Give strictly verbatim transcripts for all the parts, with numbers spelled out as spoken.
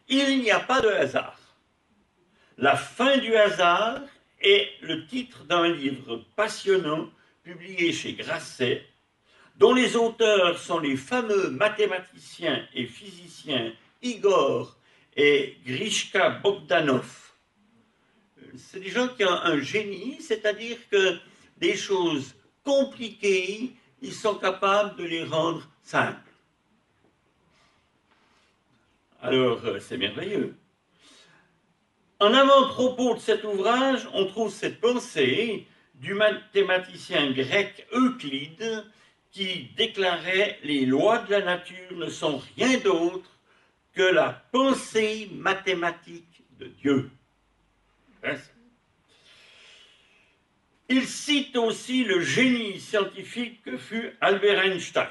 Il n'y a pas de hasard. La fin du hasard est le titre d'un livre passionnant publié chez Grasset, dont les auteurs sont les fameux mathématiciens et physiciens Igor et Grishka Bogdanov. C'est des gens qui ont un génie, c'est-à-dire que des choses compliquées, ils sont capables de les rendre simples. Alors, c'est merveilleux. En avant-propos de cet ouvrage, on trouve cette pensée du mathématicien grec Euclide qui déclarait « Les lois de la nature ne sont rien d'autre que la pensée mathématique de Dieu ». Il cite aussi le génie scientifique que fut Albert Einstein,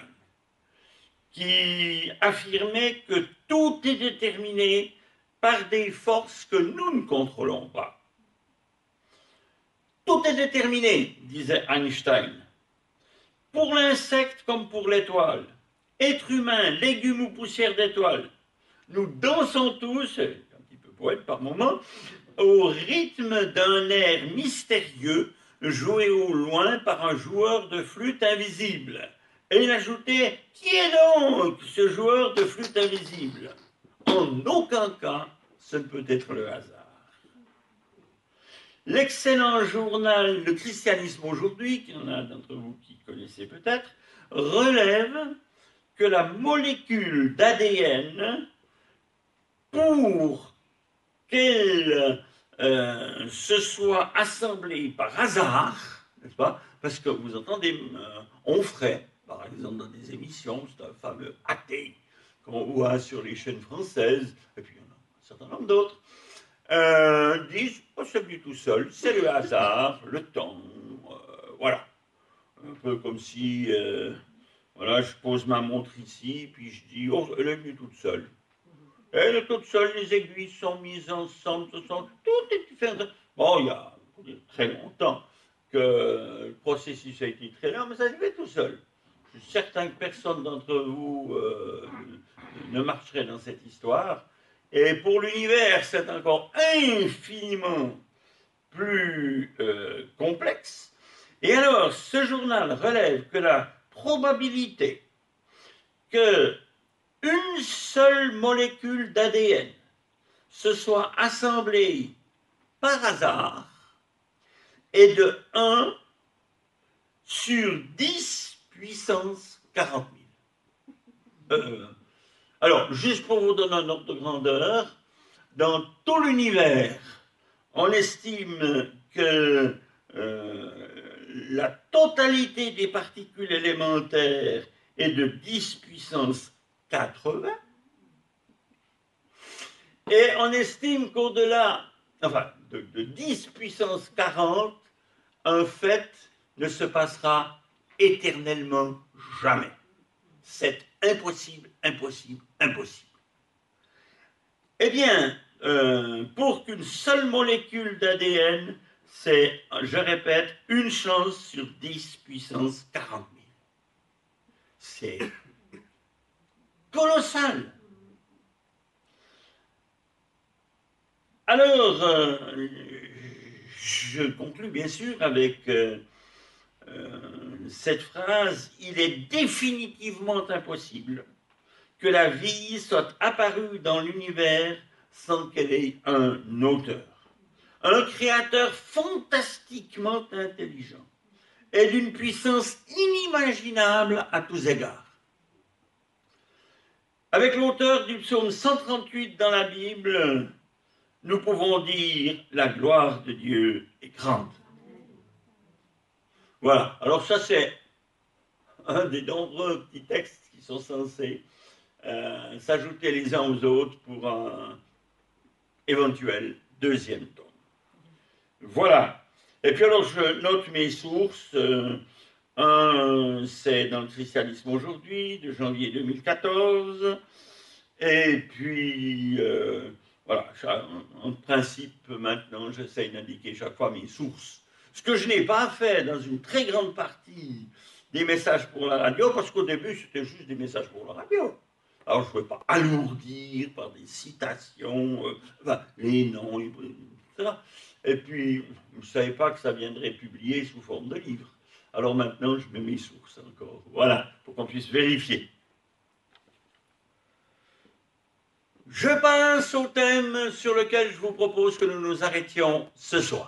qui affirmait que tout est déterminé par des forces que nous ne contrôlons pas. Tout est déterminé, disait Einstein, pour l'insecte comme pour l'étoile, être humain, légumes ou poussière d'étoile. Nous dansons tous, un petit peu poète par moment, au rythme d'un air mystérieux joué au loin par un joueur de flûte invisible. Et il ajoutait « Qui est donc ce joueur de flûte invisible ?» En aucun cas, ce ne peut être le hasard. L'excellent journal Le Christianisme aujourd'hui, qu'il y en a d'entre vous qui connaissez peut-être, relève que la molécule d'A D N, pour qu'elle euh, se soit assemblée par hasard, n'est-ce pas? Parce que vous entendez, euh, Onfray, par exemple, dans des émissions, c'est un fameux athée qu'on voit sur les chaînes françaises, et puis il y en a un certain nombre d'autres, euh, disent, oh, c'est venu tout seul, c'est le hasard, le temps, euh, voilà. Un peu comme si, euh, voilà, je pose ma montre ici, puis je dis, oh, elle est venue toute seule. Elle est toute seule, les aiguilles sont mises ensemble, ce sont, tout est fait. Bon, il y a très longtemps que le processus a été très lent, mais ça se fait tout seul. Je suis certain que personne d'entre vous euh, ne marcherait dans cette histoire. Et pour l'univers, c'est encore infiniment plus euh, complexe. Et alors, ce journal relève que la probabilité que une seule molécule d'A D N se soit assemblée par hasard est de un sur dix puissance quarante mille. Euh, alors, juste pour vous donner un ordre de grandeur, dans tout l'univers, on estime que euh, la totalité des particules élémentaires est de dix puissance quatre-vingts, et on estime qu'au-delà, enfin, de, de dix puissance quarante, un fait ne se passera éternellement jamais. C'est impossible, impossible, impossible. Eh bien, euh, pour qu'une seule molécule d'A D N, c'est, je répète, une chance sur dix puissance quarante mille. C'est colossal. Alors, euh, je conclus bien sûr avec euh, euh, cette phrase « Il est définitivement impossible que la vie soit apparue dans l'univers sans qu'elle ait un auteur, un créateur fantastiquement intelligent et d'une puissance inimaginable à tous égards. » Avec l'auteur du psaume cent trente-huit dans la Bible, nous pouvons dire « La gloire de Dieu est grande ». Voilà, alors ça c'est un des nombreux petits textes qui sont censés euh, s'ajouter les uns aux autres pour un éventuel deuxième tome. Voilà, et puis alors je note mes sources. Euh, un, c'est dans le Christianisme aujourd'hui, de janvier deux mille quatorze, et puis... Euh, voilà, en principe, maintenant, j'essaye d'indiquer chaque fois mes sources. Ce que je n'ai pas fait dans une très grande partie des messages pour la radio, parce qu'au début, c'était juste des messages pour la radio. Alors, je ne veux pas alourdir par des citations, euh, enfin, les noms, et cetera. Et puis, je ne savais pas que ça viendrait publié sous forme de livre. Alors maintenant, je mets mes sources encore. Voilà, pour qu'on puisse vérifier. Je passe au thème sur lequel je vous propose que nous nous arrêtions ce soir.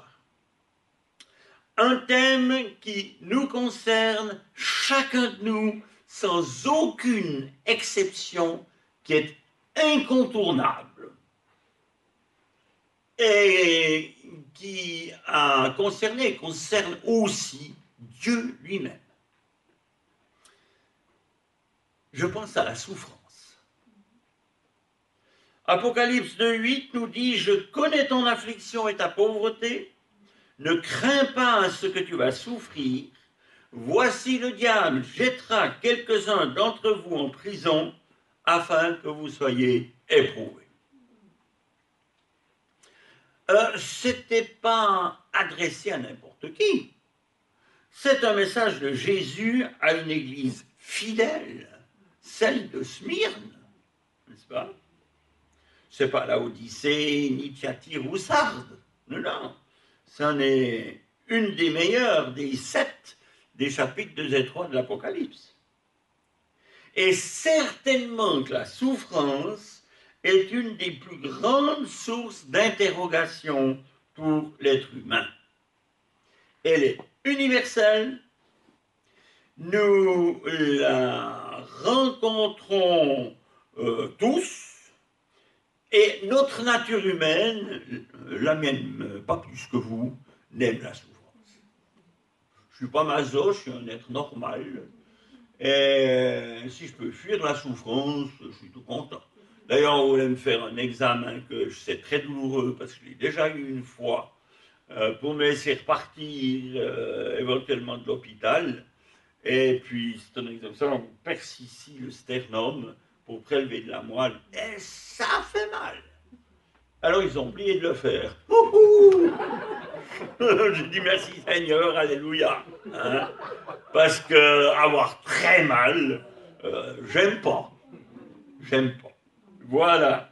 Un thème qui nous concerne chacun de nous sans aucune exception, qui est incontournable et qui a concerné, concerne aussi Dieu lui-même. Je pense à la souffrance. Apocalypse deux huit nous dit « Je connais ton affliction et ta pauvreté, ne crains pas ce que tu vas souffrir. Voici le diable jettera quelques-uns d'entre vous en prison afin que vous soyez éprouvés. » Euh, ce n'était pas adressé à n'importe qui. C'est un message de Jésus à une église fidèle, celle de Smyrne, n'est-ce pas? Ce n'est pas la Odyssée, ni Thyatire ou Sardes. Non, non. C'en est une des meilleures des sept des chapitres deux et trois de l'Apocalypse. Et certainement que la souffrance est une des plus grandes sources d'interrogation pour l'être humain. Elle est universelle. Nous la rencontrons euh, tous. Et notre nature humaine, la mienne, pas plus que vous, n'aime la souffrance. Je ne suis pas maso, je suis un être normal. Et si je peux fuir la souffrance, je suis tout content. D'ailleurs, on voulait me faire un examen que je sais très douloureux, parce que je l'ai déjà eu une fois, euh, pour me laisser repartir euh, éventuellement de l'hôpital. Et puis, c'est un examen, ça, on perce ici le sternum pour prélever de la moelle, et ça fait mal. Alors ils ont oublié de le faire. J'ai dit merci Seigneur, alléluia. Hein, parce que avoir très mal, euh, j'aime pas. J'aime pas. Voilà.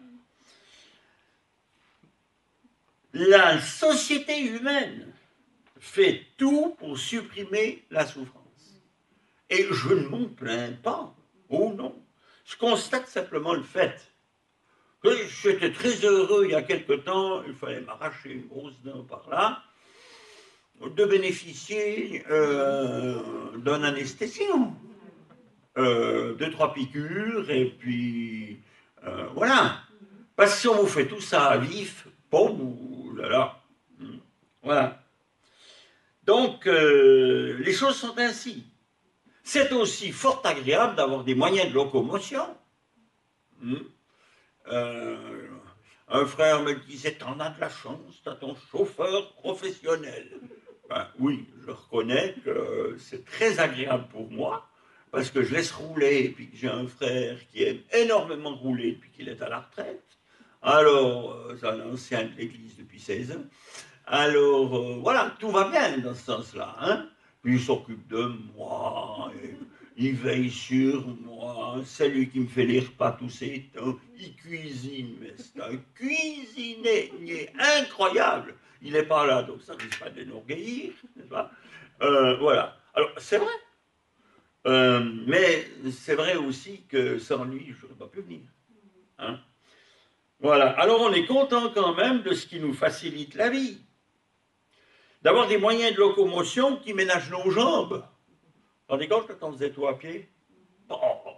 La société humaine fait tout pour supprimer la souffrance. Et je ne m'en plains pas. Oh non. Je constate simplement le fait. J'étais très heureux il y a quelque temps, il fallait m'arracher une grosse dent par là, de bénéficier euh, d'un anesthésiant. Euh, deux, trois piqûres, et puis euh, voilà. Parce que si on vous fait tout ça à vif, bon, là là. Voilà. Donc, euh, les choses sont ainsi. C'est aussi fort agréable d'avoir des moyens de locomotion. Hmm. Euh, un frère me disait, t'en as de la chance, t'as ton chauffeur professionnel. Ben, oui, je reconnais que c'est très agréable pour moi, parce que je laisse rouler, et puis que j'ai un frère qui aime énormément rouler depuis qu'il est à la retraite. Alors, c'est un ancien de l'église depuis seize ans. Alors, euh, voilà, tout va bien dans ce sens-là. Hein, puis il s'occupe de moi, et il veille sur moi, c'est lui qui me fait les repas tous ces temps, il cuisine, mais c'est un cuisinier incroyable. Il n'est pas là, donc ça ne risque pas de l'énorgueillir, n'est-ce pas? euh, Voilà. Alors, c'est vrai. Euh, mais c'est vrai aussi que sans lui, je n'aurais pas pu venir. Hein? Voilà. Alors, on est content quand même de ce qui nous facilite la vie. D'avoir des moyens de locomotion qui ménagent nos jambes. Vous vous rendez compte quand on faisait tout à pied? Oh.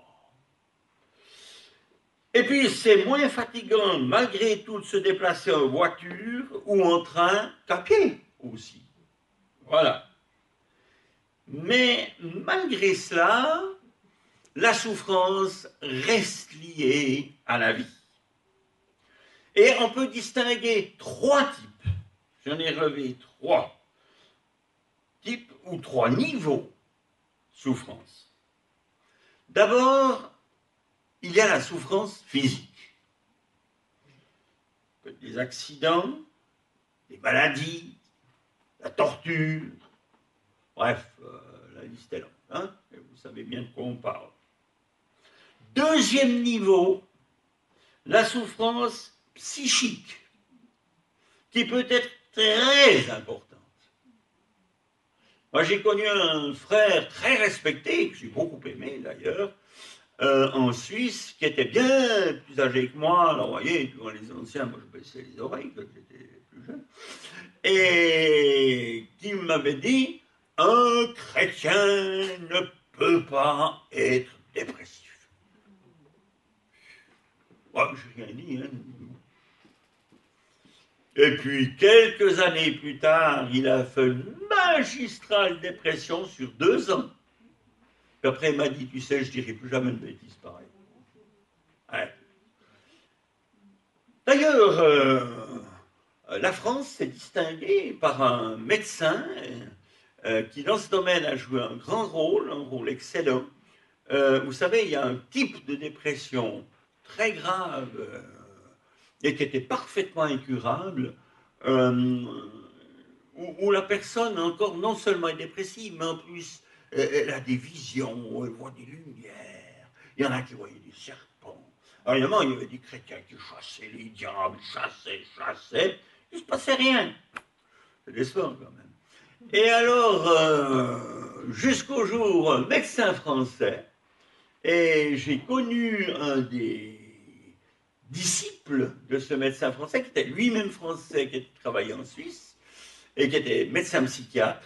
Et puis, c'est moins fatigant, malgré tout, de se déplacer en voiture ou en train qu'à pied aussi. Voilà. Mais malgré cela, la souffrance reste liée à la vie. Et on peut distinguer trois types. J'en ai relevé trois types ou trois niveaux de souffrance. D'abord, il y a la souffrance physique. Des accidents, des maladies, la torture, bref, euh, la liste est longue, hein, et vous savez bien de quoi on parle. Deuxième niveau, la souffrance psychique, qui peut être très importante. Moi, j'ai connu un frère très respecté, que j'ai beaucoup aimé d'ailleurs, euh, en Suisse, qui était bien plus âgé que moi. Alors, vous voyez, devant les anciens, moi, je baissais les oreilles quand j'étais plus jeune. Et qui m'avait dit, un chrétien ne peut pas être dépressif. Moi, je n'ai rien dit, hein. Et puis, quelques années plus tard, il a fait une magistrale dépression sur deux ans. Puis après, il m'a dit, tu sais, je dirai plus jamais une bêtise pareille. Ouais. D'ailleurs, euh, la France s'est distinguée par un médecin euh, qui, dans ce domaine, a joué un grand rôle, un rôle excellent. Euh, vous savez, il y a un type de dépression très grave euh, et qui était parfaitement incurable, euh, où, où la personne encore non seulement est dépressive, mais en plus elle a des visions, elle voit des lumières. Il y en a qui voyaient des serpents. Alors évidemment, il y avait des chrétiens qui chassaient les diables, chassaient, chassaient. Il ne se passait rien. C'est décevant quand même. Et alors, euh, jusqu'au jour, un médecin français, et j'ai connu un des disciple de ce médecin français, qui était lui-même français, qui travaillait en Suisse, et qui était médecin psychiatre,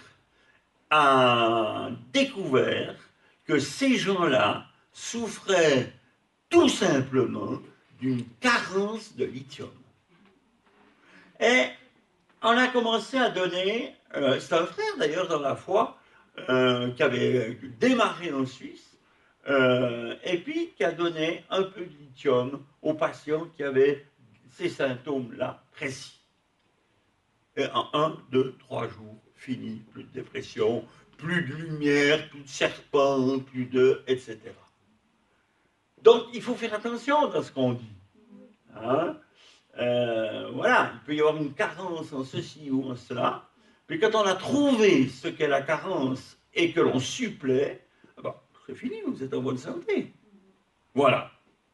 a découvert que ces gens-là souffraient tout simplement d'une carence de lithium. Et on a commencé à donner, euh, c'est un frère d'ailleurs dans la foi, euh, qui avait démarré en Suisse, euh, et puis qui a donné un peu de lithium aux patients qui avaient ces symptômes-là précis. Et en un, deux, trois jours, fini, plus de dépression, plus de lumière, plus de serpents, plus de, et cetera. Donc, il faut faire attention dans ce qu'on dit. Hein? Euh, voilà, il peut y avoir une carence en ceci ou en cela. Puis quand on a trouvé ce qu'est la carence et que l'on supplée, ben, c'est fini, vous êtes en bonne santé. Voilà.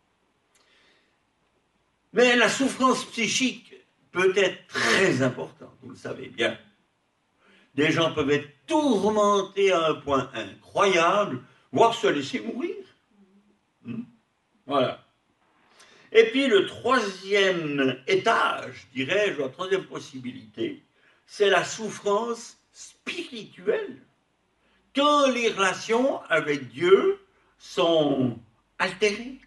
Mais la souffrance psychique peut être très importante, vous le savez bien. Des gens peuvent être tourmentés à un point incroyable, voire se laisser mourir. Hmm. Voilà. Et puis le troisième étage, dirais-je, la troisième possibilité, c'est la souffrance spirituelle. Quand les relations avec Dieu sont altérées,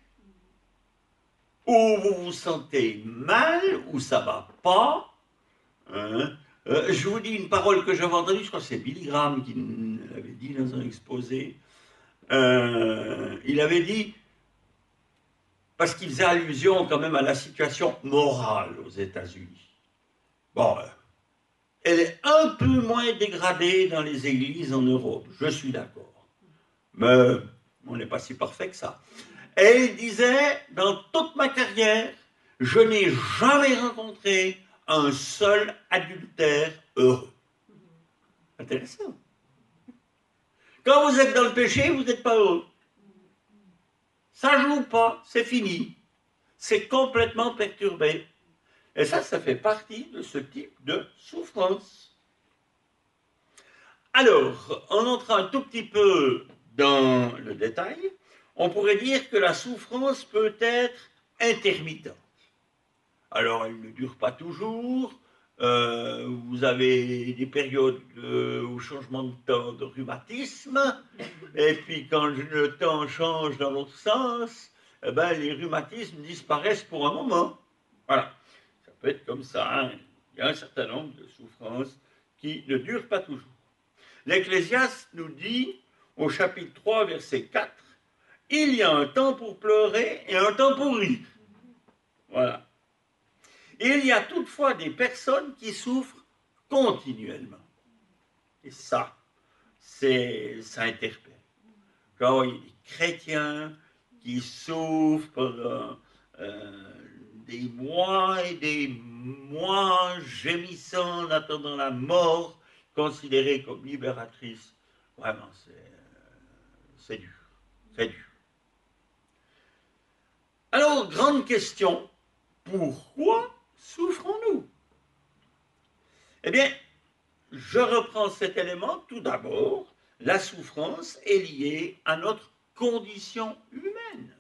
ou vous vous sentez mal, ou ça ne va pas. Hein. Euh, je vous dis une parole que j'avais entendue, je crois que c'est Billy Graham qui l'avait dit dans un exposé. Euh, il avait dit, parce qu'il faisait allusion quand même à la situation morale aux États-Unis. Bon, euh, elle est un peu moins dégradée dans les églises en Europe, je suis d'accord. Mais on n'est pas si parfait que ça. Et il disait, dans toute ma carrière, je n'ai jamais rencontré un seul adultère heureux. Intéressant. Quand vous êtes dans le péché, vous n'êtes pas heureux. Ça ne joue pas, c'est fini. C'est complètement perturbé. Et ça, ça fait partie de ce type de souffrance. Alors, en entrant un tout petit peu dans le détail, on pourrait dire que la souffrance peut être intermittente. Alors, elle ne dure pas toujours. Euh, vous avez des périodes de, au changement de temps de rhumatisme, et puis quand le temps change dans l'autre sens, eh ben, les rhumatismes disparaissent pour un moment. Voilà, ça peut être comme ça. Hein. Il y a un certain nombre de souffrances qui ne durent pas toujours. L'Ecclésiaste nous dit, au chapitre trois, verset quatre, « Il y a un temps pour pleurer et un temps pour rire. » Voilà. Il y a toutefois des personnes qui souffrent continuellement. Et ça, c'est, ça interpelle. Quand il y a des chrétiens qui souffrent pendant euh, des mois et des mois gémissant en attendant la mort, considérée comme libératrice, vraiment, c'est, c'est dur. C'est dur. Alors, grande question, pourquoi souffrons-nous? Eh bien, je reprends cet élément. Tout d'abord, la souffrance est liée à notre condition humaine.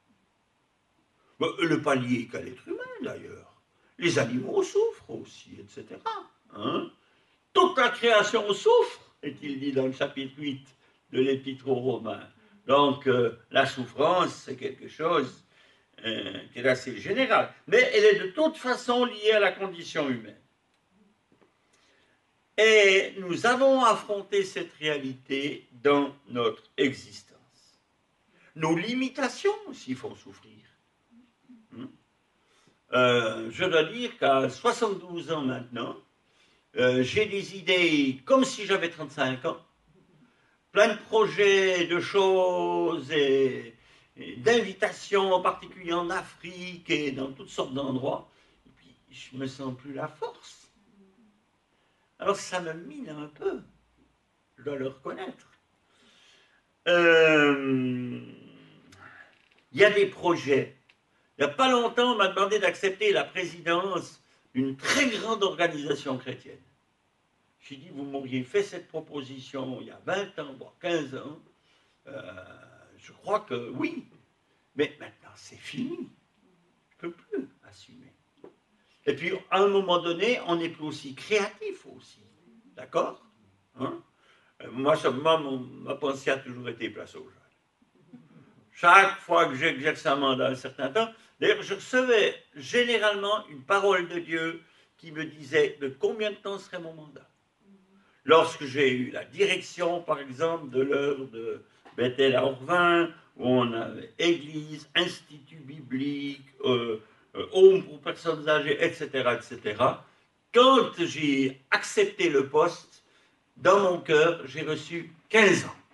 Elle n'est pas liée qu'à l'être humain, d'ailleurs. Les animaux souffrent aussi, et cetera. Hein? Toute la création souffre, est-il dit dans le chapitre huit de l'Épître aux Romains. Donc, euh, la souffrance, c'est quelque chose euh, qui est assez général. Mais elle est de toute façon liée à la condition humaine. Et nous avons affronté cette réalité dans notre existence. Nos limitations aussi font souffrir. Euh, je dois dire qu'à soixante-douze ans maintenant, euh, j'ai des idées comme si j'avais trente-cinq ans, plein de projets, de choses et, et d'invitations, en particulier en Afrique et dans toutes sortes d'endroits. Et puis, je ne me sens plus la force. Alors, ça me mine un peu, je dois le reconnaître. Euh, il y a des projets. Il n'y a pas longtemps, on m'a demandé d'accepter la présidence d'une très grande organisation chrétienne. J'ai dit, vous m'auriez fait cette proposition il y a vingt ans, voire quinze ans. Euh, je crois que oui. Mais maintenant, c'est fini. Je ne peux plus assumer. Et puis, à un moment donné, on n'est plus aussi créatif aussi. D'accord, hein? Moi, moi mon, ma pensée a toujours été place aux jeunes. Chaque fois que j'exerce un mandat un certain temps, d'ailleurs, je recevais généralement une parole de Dieu qui me disait de combien de temps serait mon mandat. Lorsque j'ai eu la direction, par exemple, de l'œuvre de Bethel à Orvin, où on avait église, institut biblique, euh, euh, home pour personnes âgées, et cetera, et cetera, quand j'ai accepté le poste, dans mon cœur, j'ai reçu quinze ans.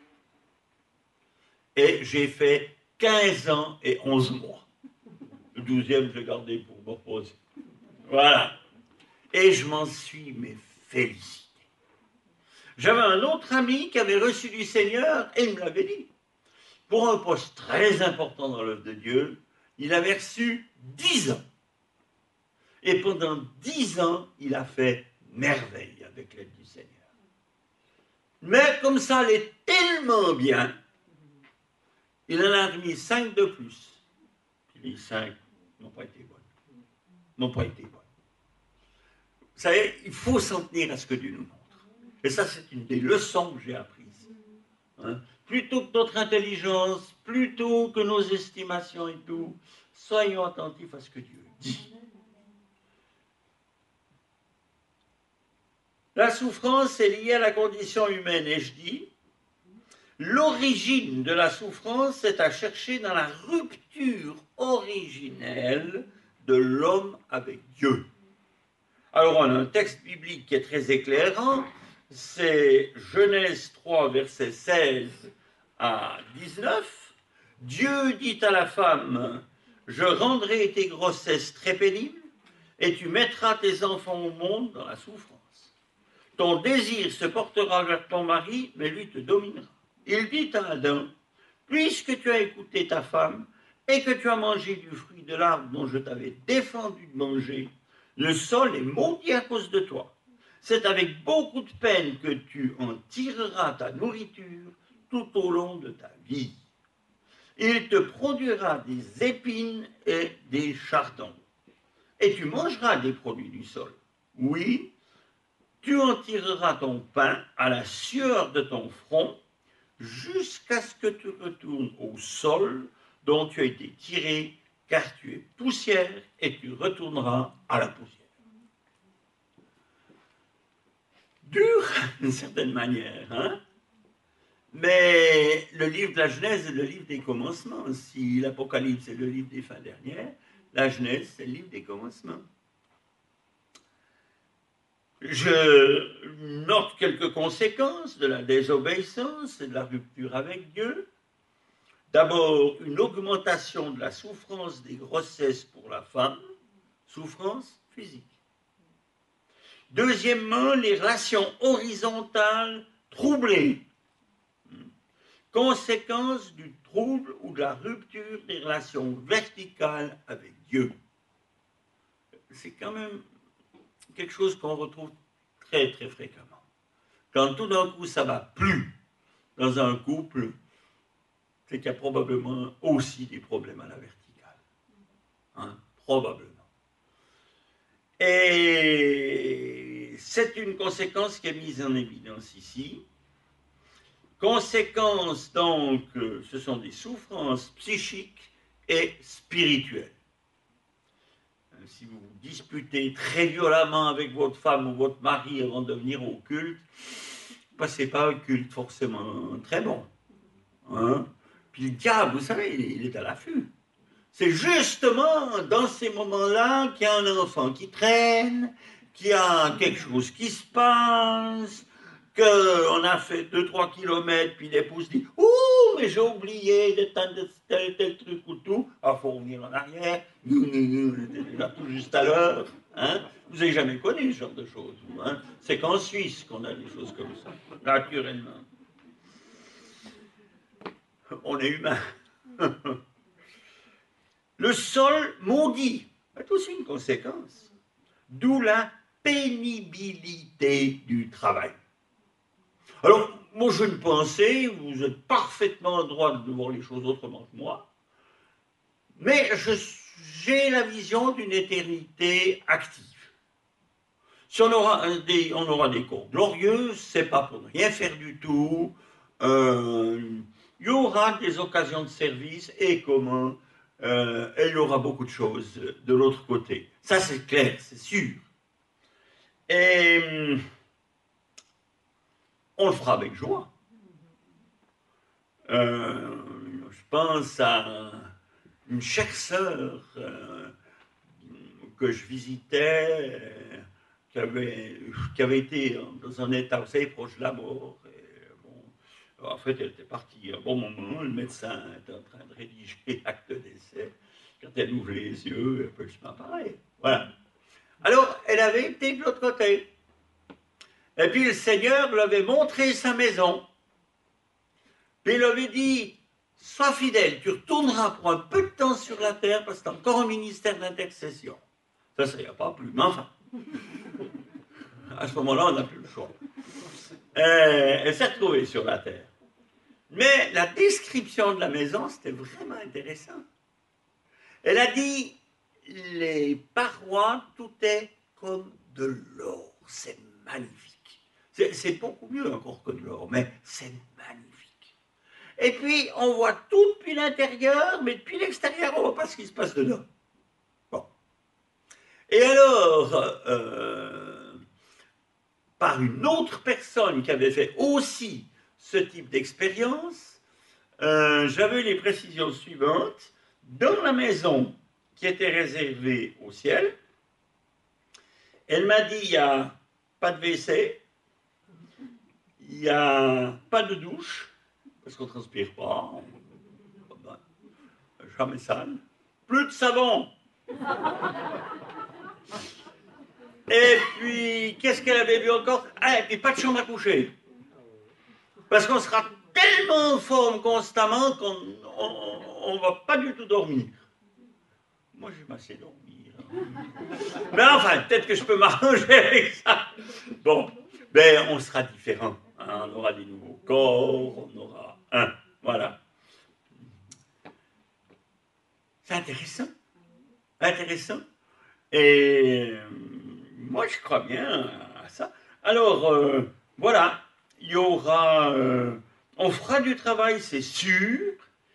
Et j'ai fait quinze ans et onze mois. Le douzième, je l'ai gardé pour me reposer. Voilà. Et je m'en suis mais félicité. J'avais un autre ami qui avait reçu du Seigneur et il me l'avait dit. Pour un poste très important dans l'œuvre de Dieu, il avait reçu dix ans. Et pendant dix ans, il a fait merveille avec l'aide du Seigneur. Mais comme ça allait tellement bien, il en a remis cinq de plus. Puis les cinq n'ont pas été bonnes. N'ont pas été bonnes. Vous savez, il faut s'en tenir à ce que Dieu nous montre. Et ça, c'est une des leçons que j'ai apprises. Hein? Plutôt que notre intelligence, plutôt que nos estimations et tout, soyons attentifs à ce que Dieu dit. La souffrance est liée à la condition humaine, et je dis, l'origine de la souffrance est à chercher dans la rupture originelle de l'homme avec Dieu. Alors, on a un texte biblique qui est très éclairant, c'est Genèse trois, versets seize à dix-neuf. Dieu dit à la femme, je rendrai tes grossesses très pénibles, et tu mettras tes enfants au monde dans la souffrance. Ton désir se portera vers ton mari, mais lui te dominera. Il dit à Adam, puisque tu as écouté ta femme, et que tu as mangé du fruit de l'arbre dont je t'avais défendu de manger, le sol est maudit à cause de toi. C'est avec beaucoup de peine que tu en tireras ta nourriture tout au long de ta vie. Il te produira des épines et des chardons. Et tu mangeras des produits du sol. Oui, tu en tireras ton pain à la sueur de ton front, jusqu'à ce que tu retournes au sol dont tu as été tiré, car tu es poussière et tu retourneras à la poussière. Dur, d'une certaine manière, hein? Mais le livre de la Genèse est le livre des commencements. Si l'Apocalypse est le livre des fins dernières, la Genèse, c'est le livre des commencements. Je note quelques conséquences de la désobéissance et de la rupture avec Dieu. D'abord, une augmentation de la souffrance des grossesses pour la femme, souffrance physique. Deuxièmement, les relations horizontales troublées. conséquence du trouble ou de la rupture des relations verticales avec Dieu. C'est quand même quelque chose qu'on retrouve très très fréquemment. Quand tout d'un coup ça ne va plus dans un couple, c'est qu'il y a probablement aussi des problèmes à la verticale. Hein, probablement. Et c'est une conséquence qui est mise en évidence ici. Conséquence, donc, ce sont des souffrances psychiques et spirituelles. Si vous vous disputez très violemment avec votre femme ou votre mari avant de venir au culte, passez pas un culte forcément très bon. Hein? Puis le diable, vous savez, il est à l'affût. C'est justement dans ces moments-là qu'il y a un enfant qui traîne, qu'il y a quelque chose qui se passe, qu'on a fait deux trois kilomètres, puis l'épouse dit « Ouh, mais j'ai oublié d'éteindre tel, tel truc ou tout. » Alors, il faut revenir en arrière. « Nous, nous, nous, on était là tout juste à l'heure. Hein? » Vous n'avez jamais connu ce genre de choses. Hein? C'est qu'en Suisse qu'on a des choses comme ça, naturellement. On est humain. Le sol maudit est aussi une conséquence, d'où la pénibilité du travail. Alors, moi je ne pensais, vous êtes parfaitement en droit de voir les choses autrement que moi, mais j'ai la vision d'une éternité active. Si on aura des, on aura des cours glorieux, c'est pas pour ne rien faire du tout, euh, il y aura des occasions de service, et comment Euh, et il y aura beaucoup de choses de l'autre côté. Ça, c'est clair, c'est sûr. Et on le fera avec joie. Euh, je pense à une chère sœur euh, que je visitais, euh, qui, avait, qui avait été dans un état, vous savez, proche de la mort. Et, bon, en fait, elle était partie à un bon moment. Le médecin était en train de rédiger l'acte de décès. Quand elle ouvre les yeux, elle peut se m'apparaître. Voilà. Alors, elle avait été de l'autre côté. Et puis, le Seigneur lui avait montré sa maison. Puis, il lui avait dit, sois fidèle, tu retourneras pour un peu de temps sur la terre parce que tu as encore un ministère d'intercession. Ça, ça n'y a pas plus, mais enfin. À ce moment-là, on n'a plus le choix. Euh, elle s'est retrouvée sur la terre. Mais la description de la maison, c'était vraiment intéressant. Elle a dit, les parois, tout est comme de l'or. C'est magnifique. C'est, c'est beaucoup mieux encore que de l'or, mais c'est magnifique. Et puis, on voit tout depuis l'intérieur, mais depuis l'extérieur, on ne voit pas ce qui se passe dedans. Bon. Et alors, euh, par une autre personne qui avait fait aussi ce type d'expérience, euh, j'avais les précisions suivantes. Dans la maison qui était réservée au ciel, elle m'a dit, il n'y a pas de W C, il n'y a pas de douche, parce qu'on ne transpire pas, on... jamais sale, plus de savon. Et puis, qu'est-ce qu'elle avait vu encore? Ah, et puis pas de chambre à coucher. Parce qu'on sera tellement en forme constamment qu'on ne va pas du tout dormir. Moi, je m'assais dormir. Mais enfin, peut-être que je peux m'arranger avec ça. Bon, ben, on sera différents. Hein, on aura des nouveaux corps, on aura un. Voilà. C'est intéressant. Intéressant. Et moi, je crois bien à ça. Alors, euh, voilà. Il y aura... Euh, on fera du travail, c'est sûr,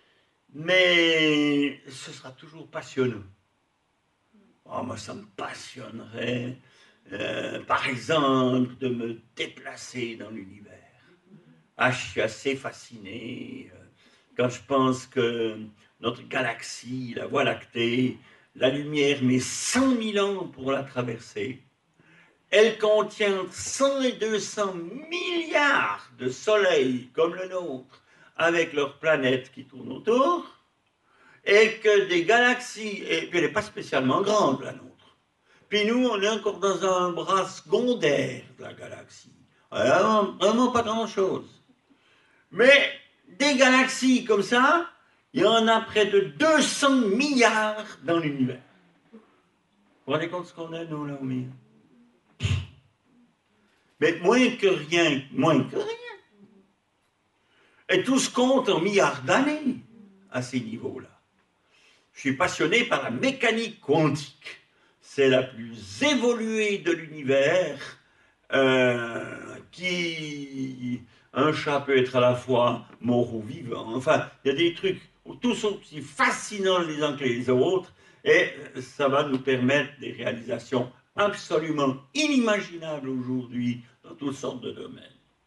mais ce sera toujours passionnant. Oh, moi, ça me passionnerait, euh, par exemple, de me déplacer dans l'univers. Ah, je suis assez fasciné euh, quand je pense que notre galaxie, la Voie lactée, la lumière met cent mille ans pour la traverser. Elle contient cent et deux cents milliards de soleils comme le nôtre, avec leurs planètes qui tournent autour, et que des galaxies, et puis elle n'est pas spécialement grande, la nôtre. Puis nous, on est encore dans un bras secondaire de la galaxie. Vraiment, vraiment pas grand-chose. Mais des galaxies comme ça, il y en a près de deux cents milliards dans l'univers. Vous vous rendez compte ce qu'on est, nous, là, au milieu? Mais moins que rien, moins que rien. Et tout se compte en milliards d'années à ces niveaux-là. Je suis passionné par la mécanique quantique. C'est la plus évoluée de l'univers, euh, qui... Un chat peut être à la fois mort ou vivant. Enfin, il y a des trucs tous sont aussi fascinants les uns que les autres, et ça va nous permettre des réalisations absolument inimaginables aujourd'hui dans toutes sortes de domaines.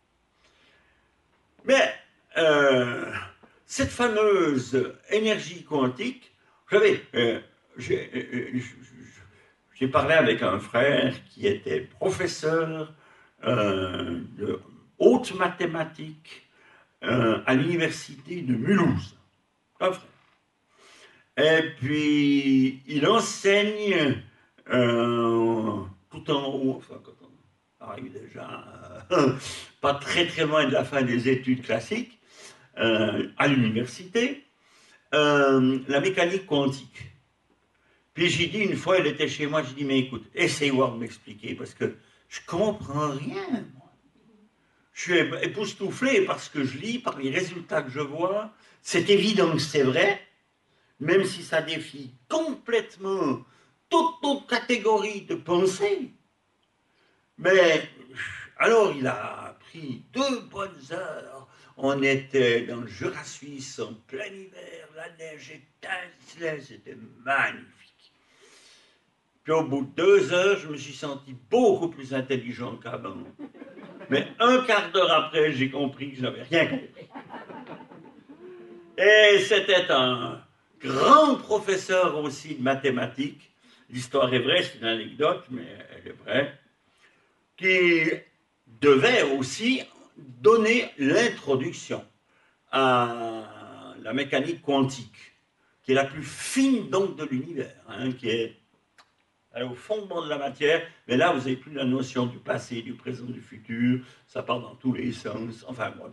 Mais euh, cette fameuse énergie quantique, vous savez, euh, j'ai, euh, j'ai parlé avec un frère qui était professeur euh, de haute mathématiques euh, à l'université de Mulhouse. Un frère. Et puis, il enseigne euh, tout en haut, enfin, quand on arrive déjà euh, pas très très loin de la fin des études classiques, euh, à l'université, euh, la mécanique quantique. Puis j'ai dit une fois, elle était chez moi, j'ai dit, mais écoute, essaye voir de m'expliquer, parce que je comprends rien, moi. Je suis époustouflé par ce que je lis, par les résultats que je vois. C'est évident que c'est vrai, même si ça défie complètement toute autre catégorie de pensée. Mais alors il a pris deux bonnes heures. On était dans le Jura suisse en plein hiver, la neige étincelait, c'était magnifique. Puis au bout de deux heures, je me suis senti beaucoup plus intelligent qu'avant. Mais un quart d'heure après, j'ai compris que je n'avais rien compris. Et c'était un grand professeur aussi de mathématiques. L'histoire est vraie, c'est une anecdote, mais elle est vraie. Qui devait aussi donner l'introduction à la mécanique quantique, qui est la plus fine donc de l'univers, hein, qui est au fondement de la matière, mais là vous n'avez plus la notion du passé, du présent, du futur, ça part dans tous les sens, enfin moi,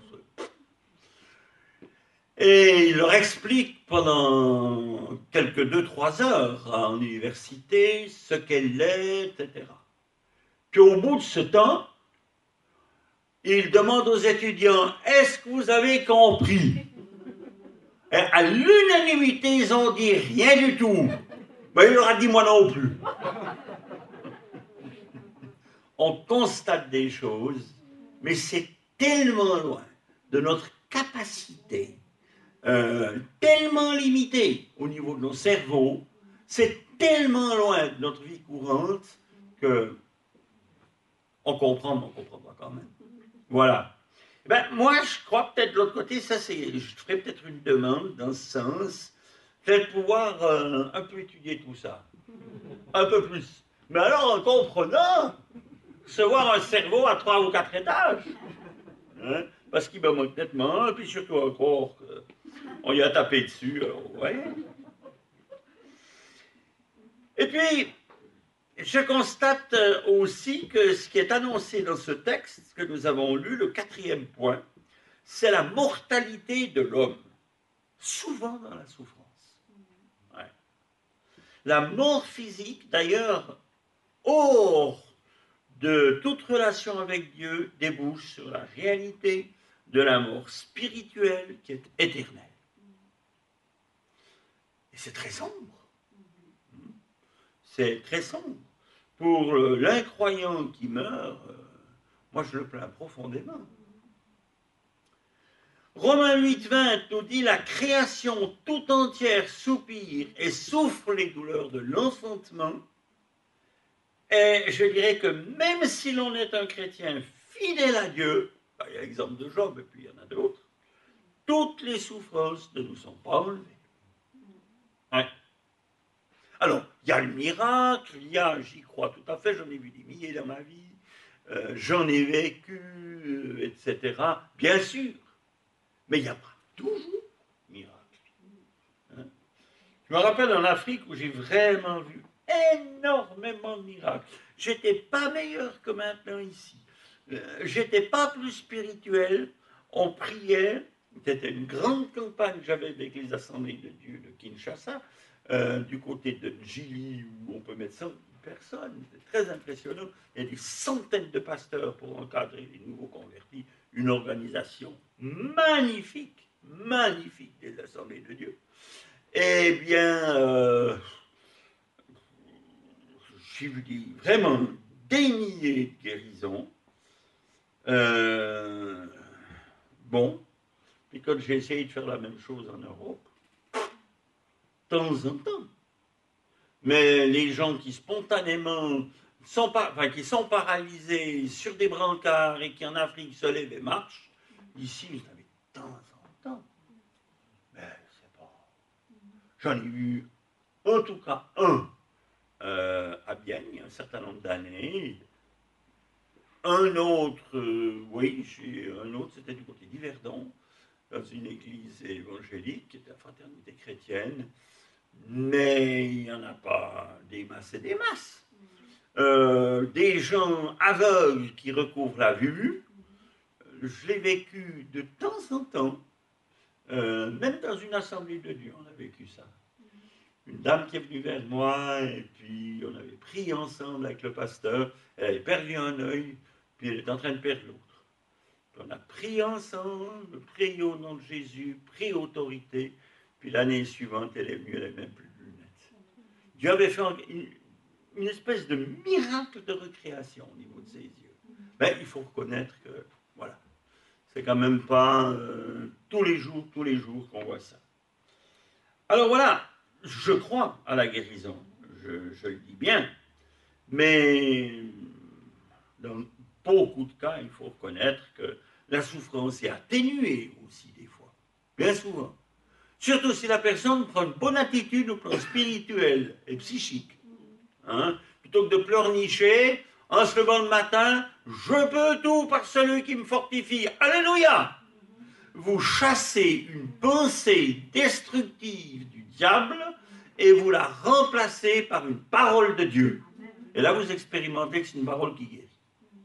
et il leur explique pendant quelques deux, trois heures en université ce qu'elle est, et cetera. Puis au bout de ce temps, il demande aux étudiants, est-ce que vous avez compris? Et à l'unanimité, ils ont dit rien du tout. Ben, il leur a dit moi non plus. On constate des choses, mais c'est tellement loin de notre capacité, euh, tellement limitée au niveau de nos cerveaux, c'est tellement loin de notre vie courante que on comprend, mais on ne comprend pas quand même. Voilà. Ben, moi, je crois peut-être de l'autre côté, ça c'est, je ferais peut-être une demande dans ce sens, peut-être pouvoir euh, un peu étudier tout ça, un peu plus. Mais alors en comprenant, recevoir un cerveau à trois ou quatre étages, hein, parce qu'il me manque nettement, et puis surtout encore qu'on y a tapé dessus, alors, ouais. Et puis, je constate aussi que ce qui est annoncé dans ce texte que nous avons lu, le quatrième point, c'est la mortalité de l'homme, souvent dans la souffrance. Ouais. La mort physique, d'ailleurs, hors de toute relation avec Dieu, débouche sur la réalité de la mort spirituelle qui est éternelle. Et c'est très sombre. C'est très sombre. Pour l'incroyant qui meurt, moi je le plains profondément. Romains huit, vingt nous dit « La création tout entière soupire et souffre les douleurs de l'enfantement. » Et je dirais que même si l'on est un chrétien fidèle à Dieu, ben, il y a l'exemple de Job et puis il y en a d'autres, toutes les souffrances ne nous sont pas enlevées. Ouais. Alors, il y a le miracle, il y a, j'y crois tout à fait, j'en ai vu des milliers dans ma vie, euh, j'en ai vécu, euh, et cetera. Bien sûr, mais il n'y a pas toujours miracle. Hein? Je me rappelle en Afrique où j'ai vraiment vu énormément de miracles. J'étais pas meilleur que maintenant ici. Euh, j'étais pas plus spirituel. On priait, C'était une grande campagne que j'avais avec les Assemblées de Dieu de Kinshasa, euh, du côté de Djili, où on peut mettre cent personnes. C'est très impressionnant. Il y a des centaines de pasteurs pour encadrer les nouveaux convertis. Une organisation magnifique, magnifique des Assemblées de Dieu. Eh bien, euh, j'ai vu des, vraiment des milliers de guérisons. Euh, bon, et quand j'ai essayé de faire la même chose en Europe, de temps en temps, mais les gens qui spontanément sont, pas, enfin, qui sont paralysés sur des brancards et qui en Afrique se lèvent et marchent, ici, vous savez, de temps en temps. Mais c'est pas. J'en ai eu en tout cas un euh, à Bienne, il y a un certain nombre d'années. Un autre, euh, oui, un autre, c'était du côté d'Yverdon, dans une église évangélique, qui était la fraternité chrétienne. Mais il n'y en a pas des masses et des masses. Euh, des gens aveugles qui recouvrent la vue, je l'ai vécu de temps en temps, euh, même dans une assemblée de Dieu, on a vécu ça. Une dame qui est venue vers moi, et puis on avait prié ensemble avec le pasteur, elle avait perdu un œil, puis elle est en train de perdre l'autre. On a prié ensemble, prié au nom de Jésus, prié autorité, puis l'année suivante, elle est venue, elle n'avait même plus de lunettes. Dieu avait fait une, une espèce de miracle de recréation au niveau de ses yeux. Mais il faut reconnaître que, voilà, c'est quand même pas euh, tous les jours, tous les jours qu'on voit ça. Alors voilà, je crois à la guérison, je, je le dis bien, mais dans beaucoup de cas, il faut reconnaître que la souffrance est atténuée aussi des fois, bien souvent. Surtout si la personne prend une bonne attitude au plan spirituel et psychique. Hein? Plutôt que de pleurnicher en se levant le matin, je peux tout par celui qui me fortifie. Alléluia! Vous chassez une pensée destructive du diable et vous la remplacez par une parole de Dieu. Et là, vous expérimentez que c'est une parole qui guérit.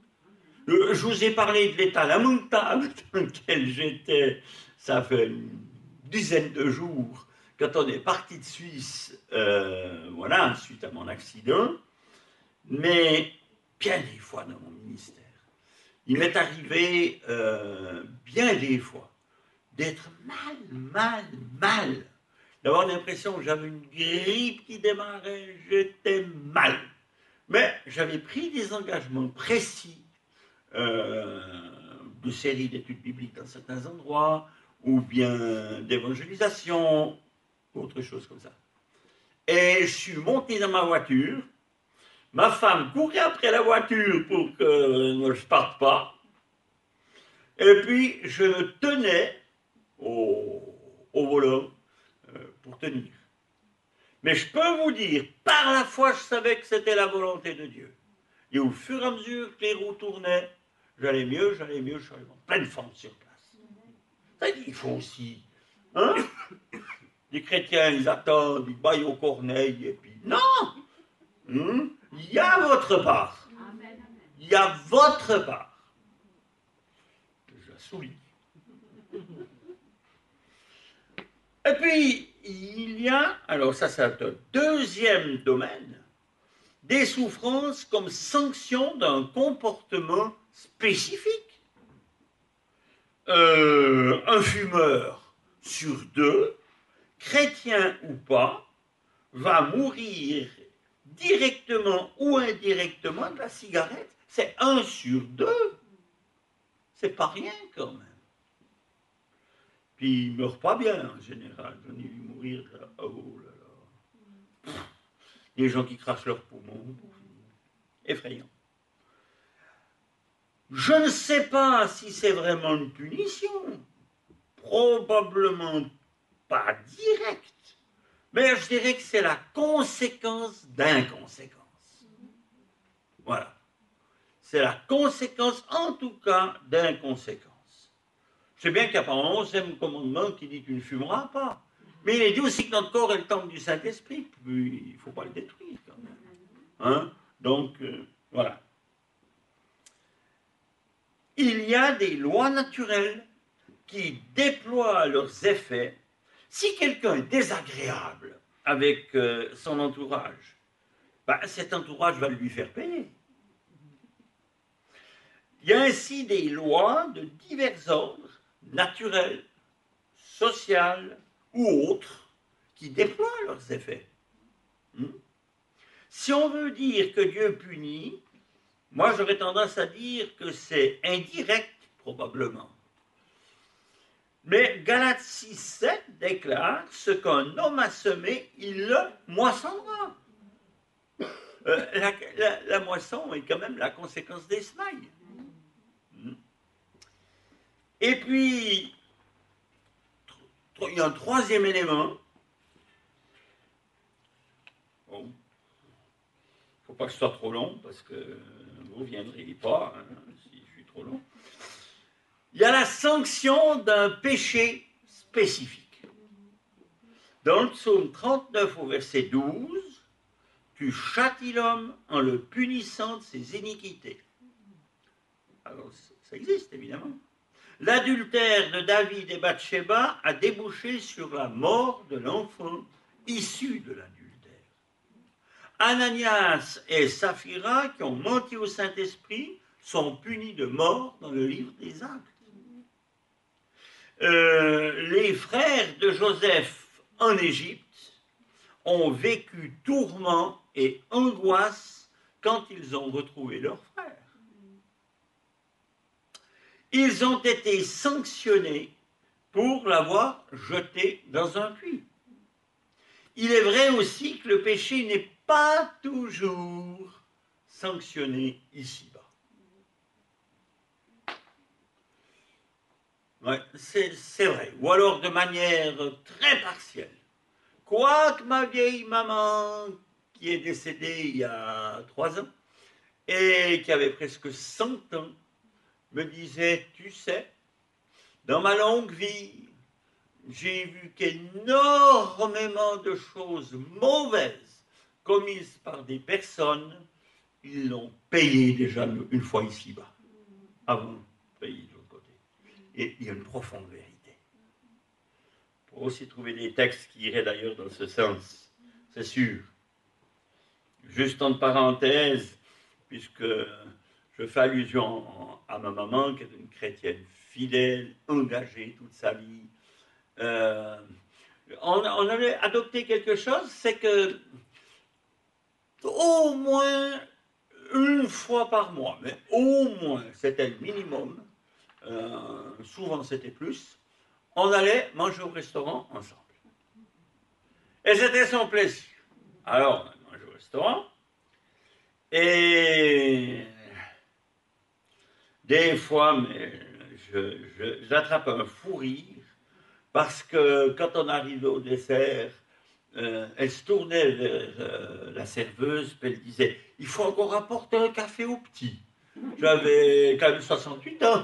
Je vous ai parlé de l'état lamentable dans lequel j'étais, ça fait une dizaine de jours, quand on est parti de Suisse, euh, voilà, suite à mon accident, mais bien des fois dans mon ministère, il m'est arrivé euh, bien des fois d'être mal, mal, mal, d'avoir l'impression que j'avais une grippe qui démarrait, j'étais mal. Mais j'avais pris des engagements précis, euh, de séries d'études bibliques dans certains endroits, ou bien d'évangélisation, ou autre chose comme ça. Et je suis monté dans ma voiture, ma femme courait après la voiture pour que je ne parte pas, et puis je me tenais au, au volant euh, pour tenir. Mais je peux vous dire, par la foi, je savais que c'était la volonté de Dieu. Et au fur et à mesure que les roues tournaient, j'allais mieux, j'allais mieux, je suis en pleine forme sur place. Ça dit, il faut aussi. Hein? Les chrétiens, ils attendent, ils baillent aux corneilles, et puis non! Hum? Il y a votre part. Il y a votre part. Je la souligne. Et puis, il y a, alors ça c'est un deuxième domaine, des souffrances comme sanction d'un comportement spécifique. Euh, un fumeur sur deux, chrétien ou pas, va mourir directement ou indirectement de la cigarette. C'est un sur deux. C'est pas rien quand même. Puis il ne meurt pas bien en général. J'en ai vu mourir, là. Oh là là. Les gens qui crachent leurs poumons. Effrayant. Je ne sais pas si c'est vraiment une punition. Probablement pas directe. Mais je dirais que c'est la conséquence d'inconséquence. Voilà. C'est la conséquence, en tout cas, d'inconséquence. Je sais bien qu'il n'y a pas un onzième commandement qui dit que tu ne fumeras pas. Mais il est dit aussi que notre corps est le temple du Saint-Esprit. Puis il ne faut pas le détruire quand même. Hein? Donc, euh, voilà. Il y a des lois naturelles qui déploient leurs effets. Si quelqu'un est désagréable avec euh, son entourage, ben, cet entourage va lui faire payer. Il y a ainsi des lois de divers ordres, naturels, sociaux ou autres, qui déploient leurs effets. Hmm? Si on veut dire que Dieu punit, moi j'aurais tendance à dire que c'est indirect, probablement. Mais Galates six sept déclare « Ce qu'un homme a semé, il le moissonnera ». Euh, la, la, la moisson est quand même la conséquence des semailles. Et puis, il y a un troisième élément. Bon, il ne faut pas que ce soit trop long, parce que vous ne viendrez pas, hein, si je suis trop long. Il y a la sanction d'un péché spécifique. Dans le psaume trente-neuf, au verset douze, tu châties l'homme en le punissant de ses iniquités. Alors, ça existe, évidemment. L'adultère de David et Bathsheba a débouché sur la mort de l'enfant issu de l'adultère. Ananias et Saphira, qui ont menti au Saint-Esprit, sont punis de mort dans le livre des Actes. Euh, les frères de Joseph en Égypte ont vécu tourments et angoisse quand ils ont retrouvé leur frère. Ils ont été sanctionnés pour l'avoir jeté dans un puits. Il est vrai aussi que le péché n'est pas toujours sanctionné ici-bas. Ouais, c'est vrai. Ou alors de manière très partielle. Quoique ma vieille maman, qui est décédée il y a trois ans, et qui avait presque cent ans, me disait, tu sais, dans ma longue vie, j'ai vu qu'énormément de choses mauvaises commises par des personnes, ils l'ont payé déjà une fois ici-bas, avant de payer de l'autre côté. Et il y a une profonde vérité. Pour aussi trouver des textes qui iraient d'ailleurs dans ce sens, c'est sûr. Juste en parenthèse, puisque je fais allusion à ma maman, qui est une chrétienne fidèle, engagée toute sa vie. Euh, on, on avait adopté quelque chose, c'est que au moins une fois par mois, mais au moins, c'était le minimum, euh, souvent c'était plus, on allait manger au restaurant ensemble. Et c'était son plaisir. Alors, on mangeait au restaurant, et des fois, mais je, je, j'attrape un fou rire, parce que quand on arrivait au dessert, euh, elle se tournait vers euh, la serveuse, puis elle disait « Il faut encore apporter un café au petit ». J'avais quand même soixante-huit ans.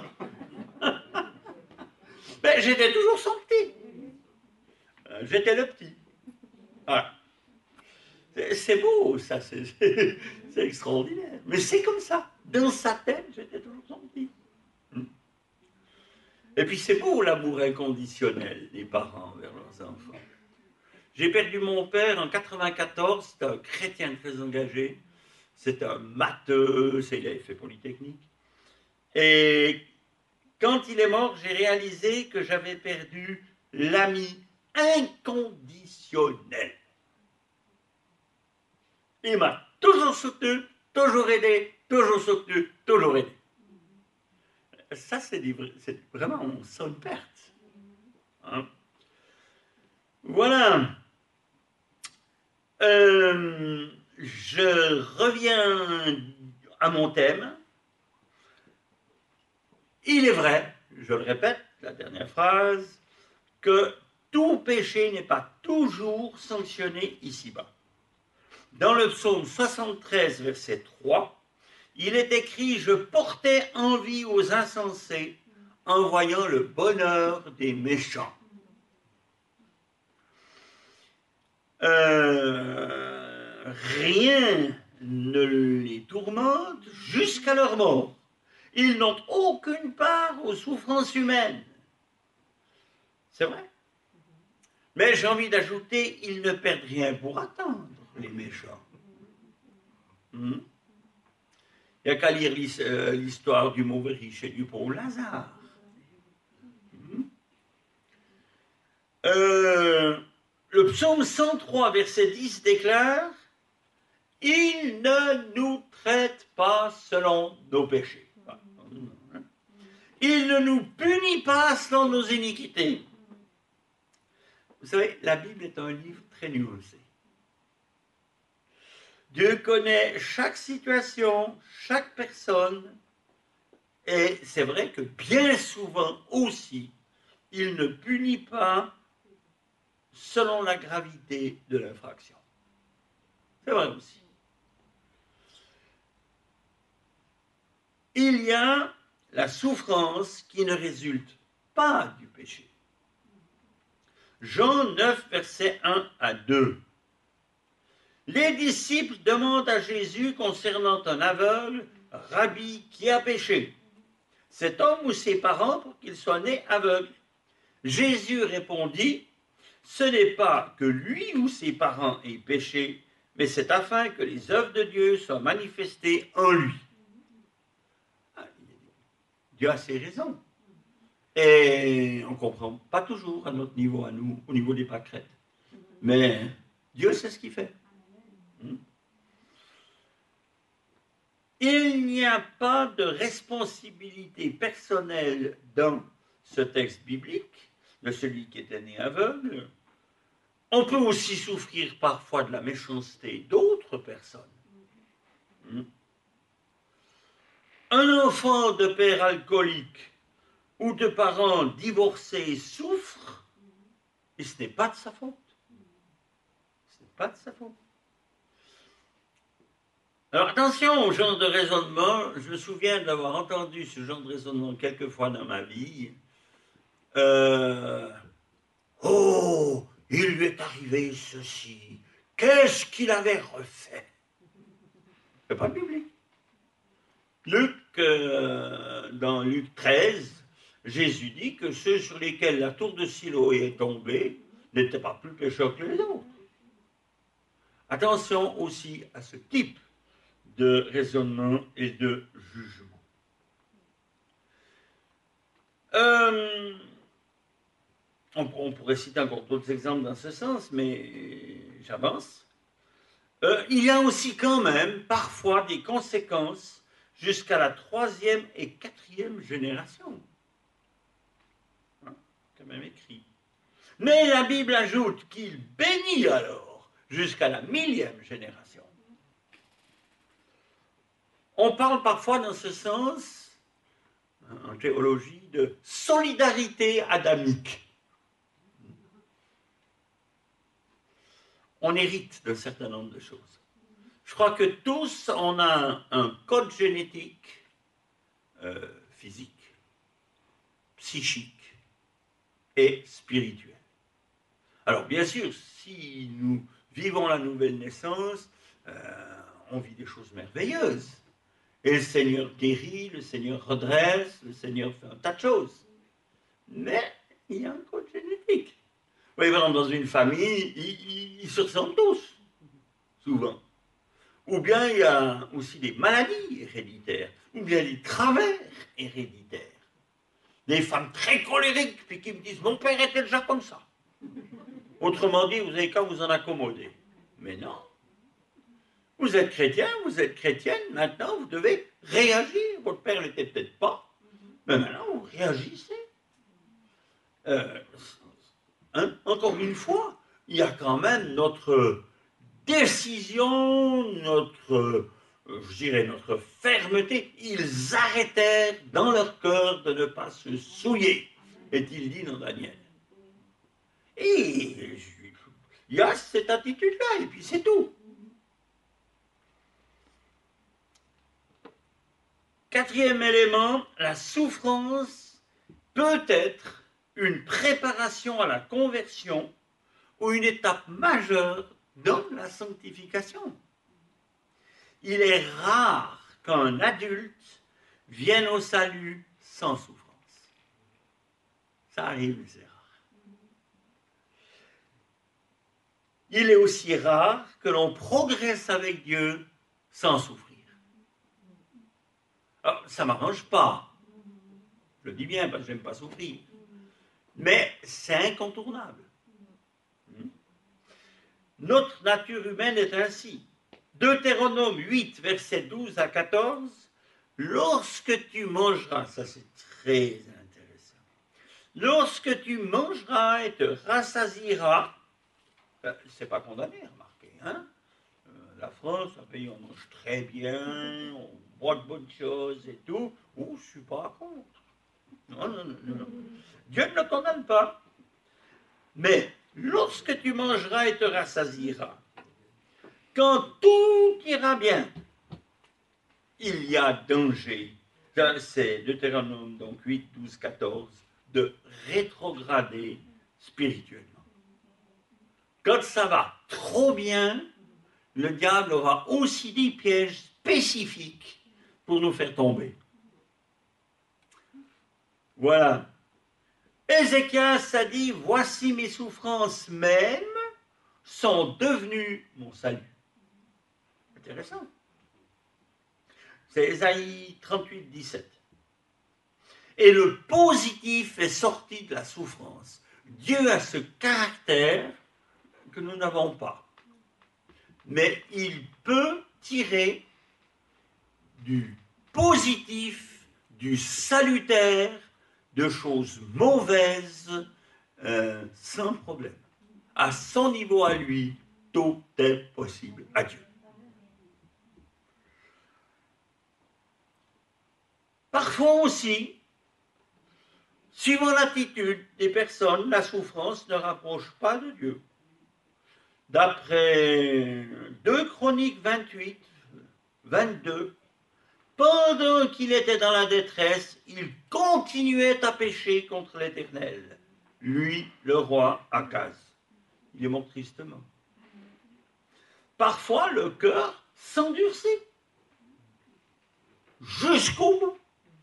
Mais j'étais toujours son petit. J'étais le petit. Voilà. C'est beau, ça, c'est extraordinaire. Mais c'est comme ça. Dans sa tête, j'étais toujours son petit. Et puis c'est beau l'amour inconditionnel des parents vers leurs enfants. J'ai perdu mon père en quatre-vingt-quatorze, c'était un chrétien très engagé, c'était un matheux, il avait fait Polytechnique. Et quand il est mort, j'ai réalisé que j'avais perdu l'ami inconditionnel. Il m'a toujours soutenu, toujours aidé, toujours soutenu, toujours aidé. Ça, c'est vraiment, on sent une perte. Hein? Voilà. Euh, je reviens à mon thème. Il est vrai, je le répète, la dernière phrase, que tout péché n'est pas toujours sanctionné ici-bas. Dans le psaume soixante-treize, verset trois, il est écrit « Je portais envie aux insensés en voyant le bonheur des méchants. » Euh, rien ne les tourmente jusqu'à leur mort. Ils n'ont aucune part aux souffrances humaines. C'est vrai. Mais j'ai envie d'ajouter, ils ne perdent rien pour attendre, les méchants. Hmm? Il n'y a qu'à lire l'histoire du mauvais riche et du pauvre Lazare. Hmm? Euh, le psaume cent trois, verset dix déclare « Il ne nous traite pas selon nos péchés. Il ne nous punit pas selon nos iniquités. » Vous savez, la Bible est un livre très nuancé. Dieu connaît chaque situation, chaque personne, et c'est vrai que bien souvent aussi, il ne punit pas selon la gravité de l'infraction. C'est vrai aussi. Il y a la souffrance qui ne résulte pas du péché. Jean neuf, versets un à deux. Les disciples demandent à Jésus concernant un aveugle, « Rabbi, qui a péché, cet homme ou ses parents pour qu'il soit né aveugle ?» Jésus répondit, « Ce n'est pas que lui ou ses parents aient péché, mais c'est afin que les œuvres de Dieu soient manifestées en lui. » Dieu a ses raisons. Et on ne comprend pas toujours à notre niveau, à nous, au niveau des pâquerettes. Mais Dieu sait ce qu'il fait. Il n'y a pas de responsabilité personnelle dans ce texte biblique de celui qui était né aveugle. On peut aussi souffrir parfois de la méchanceté d'autres personnes. Un enfant de père alcoolique ou de parents divorcés souffre, et ce n'est pas de sa faute. Ce n'est pas de sa faute. Alors attention au genre de raisonnement, je me souviens d'avoir entendu ce genre de raisonnement quelques fois dans ma vie. Euh, oh, il lui est arrivé ceci, qu'est-ce qu'il avait refait? C'est pas biblique. Luc, euh, dans Luc treize, Jésus dit que ceux sur lesquels la tour de Siloé est tombée n'étaient pas plus pécheurs que les autres. Attention aussi à ce type de raisonnement et de jugement. Euh, on, on pourrait citer encore d'autres exemples dans ce sens, mais j'avance. Euh, il y a aussi quand même parfois des conséquences jusqu'à la troisième et quatrième génération. Hein, quand même écrit. Mais la Bible ajoute qu'il bénit alors jusqu'à la millième génération. On parle parfois dans ce sens, en théologie, de solidarité adamique. On hérite d'un certain nombre de choses. Je crois que tous, on a un code génétique euh, physique, psychique et spirituel. Alors bien sûr, si nous vivons la nouvelle naissance, euh, on vit des choses merveilleuses. Et le Seigneur guérit, le Seigneur redresse, le Seigneur fait un tas de choses. Mais il y a un code génétique. Vous voyez, par exemple, dans une famille, ils, ils, ils se ressemblent tous, souvent. Ou bien il y a aussi des maladies héréditaires, ou bien des travers héréditaires. Des femmes très colériques, puis qui me disent « Mon père était déjà comme ça ». Autrement dit, vous avez qu'à vous en accommoder. Mais non. Vous êtes chrétien, vous êtes chrétienne, maintenant vous devez réagir. Votre père ne l'était peut-être pas, mais maintenant vous réagissez. Euh, hein, encore une fois, il y a quand même notre décision, notre, euh, je dirais, notre fermeté. Ils arrêtèrent dans leur cœur de ne pas se souiller, est-il dit dans Daniel. Et il y a cette attitude-là, et puis c'est tout. Quatrième élément, la souffrance peut être une préparation à la conversion ou une étape majeure dans la sanctification. Il est rare qu'un adulte vienne au salut sans souffrance. Ça arrive, c'est rare. il est aussi rare que l'on progresse avec Dieu sans souffrir. Alors, ça ne m'arrange pas. Je le dis bien parce que je n'aime pas souffrir. Mais c'est incontournable. Notre nature humaine est ainsi. Deutéronome huit, versets douze à quatorze. Lorsque tu mangeras, ça c'est très intéressant. Lorsque tu mangeras et te rassasieras, c'est pas condamné, remarquez, hein? La France, un pays où on mange très bien, on boit de bonnes choses et tout. Oh, je ne suis pas contre. Non, non, non, non. Dieu ne le condamne pas. Mais lorsque tu mangeras et te rassasieras, quand tout ira bien, il y a danger, c'est Deutéronome donc huit, douze, quatorze, de rétrograder spirituellement. Quand ça va trop bien, le diable aura aussi des pièges spécifiques pour nous faire tomber. Voilà. Ézéchias a dit, voici mes souffrances mêmes sont devenues mon salut. Intéressant. C'est Ésaïe trente-huit, dix-sept. Et le positif est sorti de la souffrance. Dieu a ce caractère que nous n'avons pas. Mais il peut tirer du positif, du salutaire, de choses mauvaises, euh, sans problème. À son niveau à lui, tout est possible à Dieu. Parfois aussi, suivant l'attitude des personnes, la souffrance ne rapproche pas de Dieu. D'après deux Chroniques vingt-huit, vingt-deux, pendant qu'il était dans la détresse, il continuait à pécher contre l'Éternel. Lui, le roi Akaz. Il est mort tristement. Parfois, le cœur s'endurcit jusqu'au bout.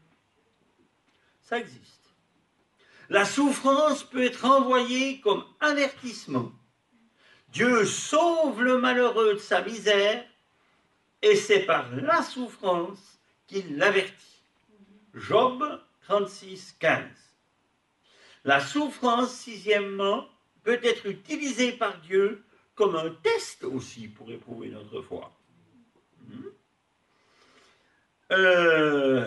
Ça existe. La souffrance peut être envoyée comme avertissement. Dieu sauve le malheureux de sa misère et c'est par la souffrance qu'il l'avertit. Job trente-six, quinze. La souffrance, sixièmement, peut être utilisée par Dieu comme un test aussi pour éprouver notre foi. Euh...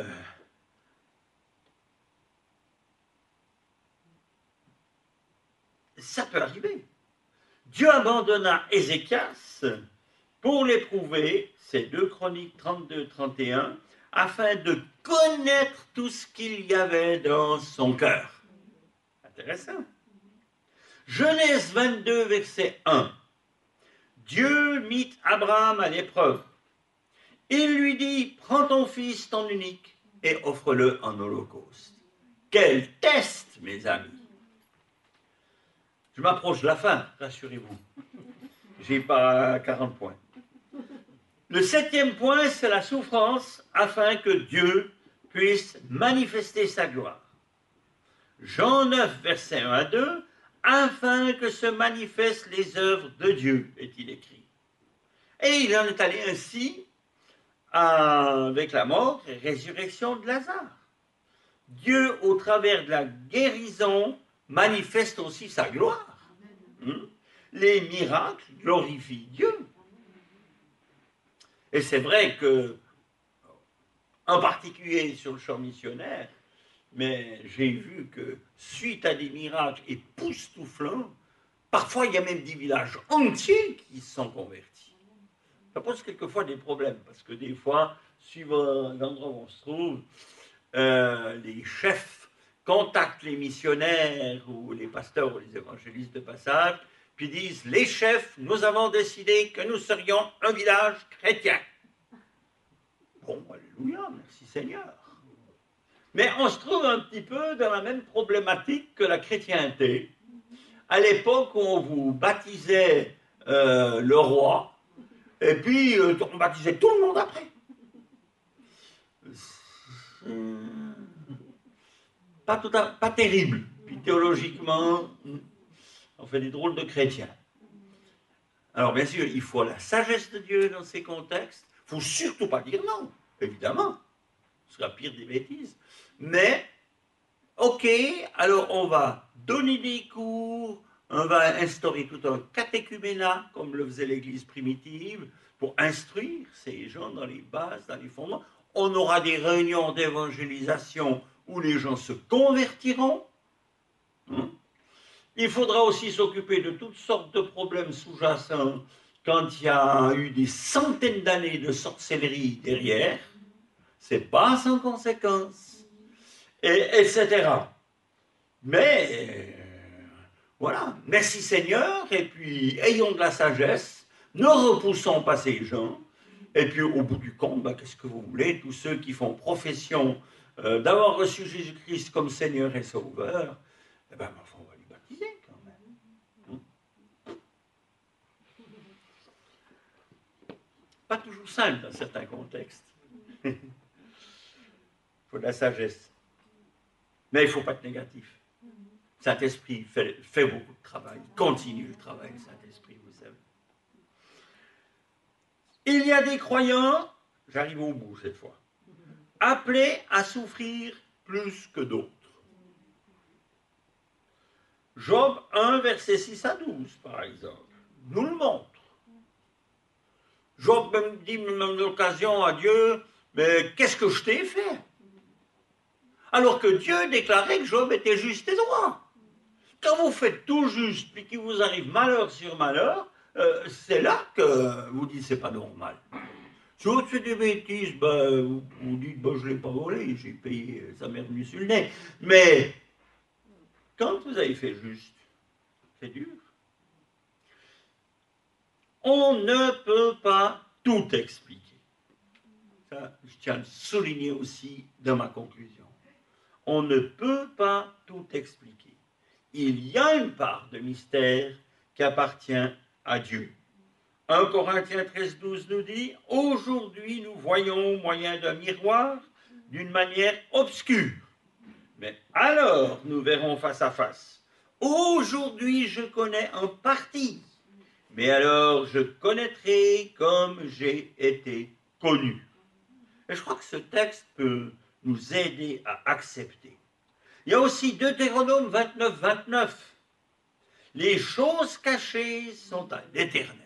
Ça peut arriver. Dieu abandonna Ézéchias pour l'éprouver, c'est deux Chroniques trente-deux, trente et un, afin de connaître tout ce qu'il y avait dans son cœur. Intéressant. Genèse vingt-deux, verset un. Dieu mit Abraham à l'épreuve. Il lui dit, prends ton fils, ton unique, et offre-le en holocauste. Quel test, mes amis! Je m'approche de la fin, rassurez-vous. J'ai pas quarante points. Le septième point, c'est la souffrance, afin que Dieu puisse manifester sa gloire. Jean neuf, verset un à deux, afin que se manifestent les œuvres de Dieu, est-il écrit. Et il en est allé ainsi avec la mort et résurrection de Lazare. Dieu, au travers de la guérison, manifeste aussi sa gloire. Hum? Les miracles glorifient Dieu. Et c'est vrai que, en particulier sur le champ missionnaire, mais j'ai vu que suite à des miracles époustouflants, parfois il y a même des villages entiers qui se sont convertis. Ça pose quelquefois des problèmes, parce que des fois, suivant l'endroit où on se trouve, euh, les chefs contactent les missionnaires ou les pasteurs ou les évangélistes de passage, puis disent, les chefs, nous avons décidé que nous serions un village chrétien. Bon, alléluia, merci Seigneur. Mais on se trouve un petit peu dans la même problématique que la chrétienté. À l'époque où on vous baptisait euh, le roi, et puis euh, on baptisait tout le monde après. Pas, tout à, pas terrible. Puis théologiquement, on fait des drôles de chrétiens. Alors bien sûr, il faut la sagesse de Dieu dans ces contextes. Il ne faut surtout pas dire non, évidemment. Ce sera pire des bêtises. Mais, ok, alors on va donner des cours, on va instaurer tout un catéchuménat, comme le faisait l'Église primitive, pour instruire ces gens dans les bases, dans les fondements. On aura des réunions d'évangélisation où les gens se convertiront. Hein? Il faudra aussi s'occuper de toutes sortes de problèmes sous-jacents quand il y a eu des centaines d'années de sorcellerie derrière. C'est pas sans conséquence, et, etc. Mais, euh, voilà, merci Seigneur, et puis ayons de la sagesse, ne repoussons pas ces gens, et puis au bout du compte, bah, qu'est-ce que vous voulez, tous ceux qui font profession euh, d'avoir reçu Jésus-Christ comme Seigneur et Sauveur, eh ben, on va les baptiser quand même. Hein? Pas toujours simple dans certains contextes. Il faut de la sagesse. Mais il ne faut pas être négatif. Saint-Esprit fait, fait beaucoup de travail, continue le travail, Saint-Esprit, vous savez. Il y a des croyants, j'arrive au bout cette fois, appelés à souffrir plus que d'autres. Job un, versets six à douze, par exemple, nous le montre. Job même dit même l'occasion à Dieu, mais qu'est-ce que je t'ai fait? Alors que Dieu déclarait que Job était juste et droit. Quand vous faites tout juste, puis qu'il vous arrive malheur sur malheur, euh, c'est là que vous dites c'est pas normal. Si vous faites des bêtises, ben, vous, vous dites ben, je ne l'ai pas volé, j'ai payé, ça m'est revenu sur le nez. Mais quand vous avez fait juste, c'est dur. On ne peut pas tout expliquer. Ça, je tiens à le souligner aussi dans ma conclusion. On ne peut pas tout expliquer. Il y a une part de mystère qui appartient à Dieu. un Corinthiens treize, douze nous dit « Aujourd'hui, nous voyons au moyen d'un miroir d'une manière obscure. Mais alors, nous verrons face à face. Aujourd'hui, je connais en partie. Mais alors, je connaîtrai comme j'ai été connu. » Et je crois que ce texte peut nous aider à accepter. Il y a aussi Deutéronome vingt-neuf, vingt-neuf. Les choses cachées sont à l'Éternel.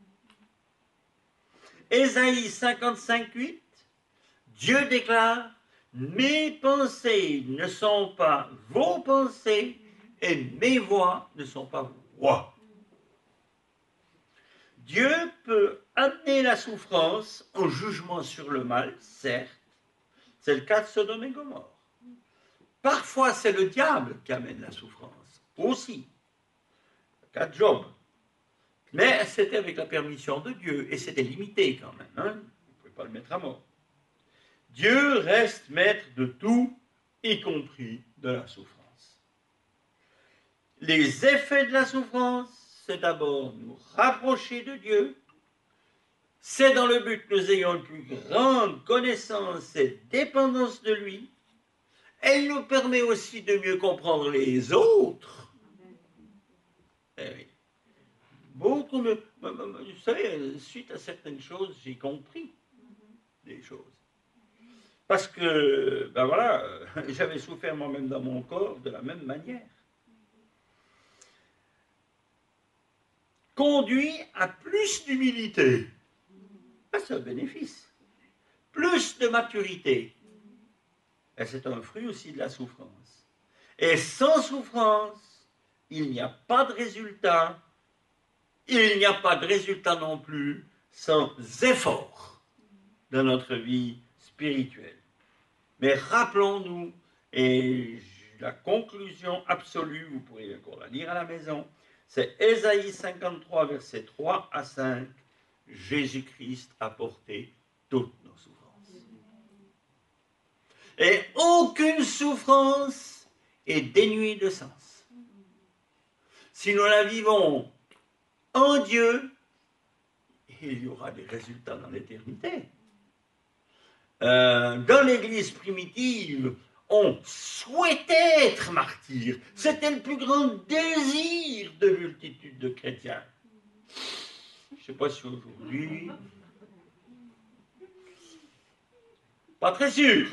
Ésaïe cinquante-cinq, huit. Dieu déclare, mes pensées ne sont pas vos pensées et mes voix ne sont pas vos voix. Dieu peut amener la souffrance en jugement sur le mal, certes. C'est le cas de Sodome et Gomorrhe. Parfois, c'est le diable qui amène la souffrance, aussi. Le cas de Job. Mais c'était avec la permission de Dieu, et c'était limité quand même. Hein? On ne pouvait pas le mettre à mort. Dieu reste maître de tout, y compris de la souffrance. Les effets de la souffrance, c'est d'abord nous rapprocher de Dieu. C'est dans le but que nous ayons une plus grande connaissance et dépendance de lui. Elle nous permet aussi de mieux comprendre les autres. Eh oui. Beaucoup me, vous savez, suite à certaines choses, j'ai compris des choses. Parce que, ben voilà, j'avais souffert moi-même dans mon corps de la même manière. Conduit à plus d'humilité. Ben, c'est un bénéfice. Plus de maturité. Et c'est un fruit aussi de la souffrance. Et sans souffrance, il n'y a pas de résultat. Il n'y a pas de résultat non plus sans effort dans notre vie spirituelle. Mais rappelons-nous, et la conclusion absolue, vous pourrez encore la lire à la maison, c'est Ésaïe cinquante-trois, versets trois à cinq. Jésus-Christ a porté toutes nos souffrances. Et aucune souffrance est dénuée de sens. Si nous la vivons en Dieu, il y aura des résultats dans l'éternité. Euh, dans l'Église primitive, on souhaitait être martyr. C'était le plus grand désir de multitude de chrétiens. sais pas si aujourd'hui... Pas très sûr.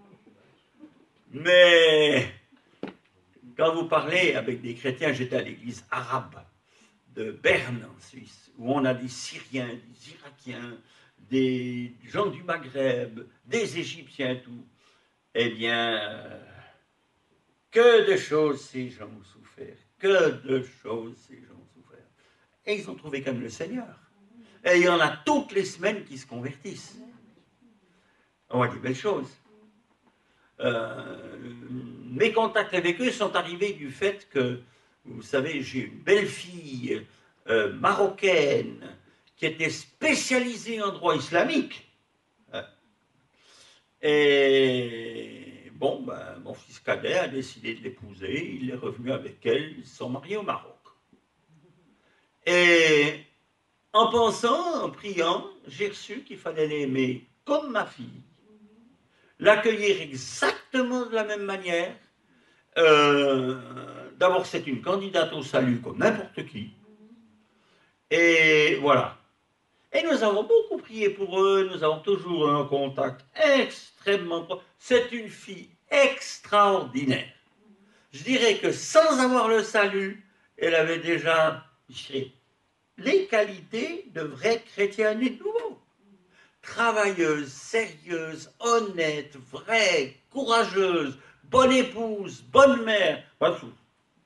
Mais quand vous parlez avec des chrétiens, j'étais à l'église arabe de Berne en Suisse, où on a des Syriens, des Irakiens, des gens du Maghreb, des Égyptiens, tout. Eh bien, euh, que de choses ces gens ont souffert, que de choses ces gens ont souffert. Et ils ont trouvé quand même le Seigneur. Et il y en a toutes les semaines qui se convertissent. On voit des belles choses. Euh, mes contacts avec eux sont arrivés du fait que, vous savez, j'ai une belle-fille euh, marocaine qui était spécialisée en droit islamique. Et bon, ben, mon fils cadet a décidé de l'épouser, il est revenu avec elle, ils se sont mariés au Maroc. Et en pensant, en priant, j'ai reçu qu'il fallait l'aimer comme ma fille, l'accueillir exactement de la même manière. Euh, D'abord, c'est une candidate au salut comme n'importe qui. Et voilà. Et nous avons beaucoup prié pour eux, nous avons toujours un contact extrêmement proche. C'est une fille extraordinaire. Je dirais que sans avoir le salut, elle avait déjà, je dirais, les qualités de vraie chrétienne et de nouveau. Travailleuse, sérieuse, honnête, vraie, courageuse, bonne épouse, bonne mère, pas tout.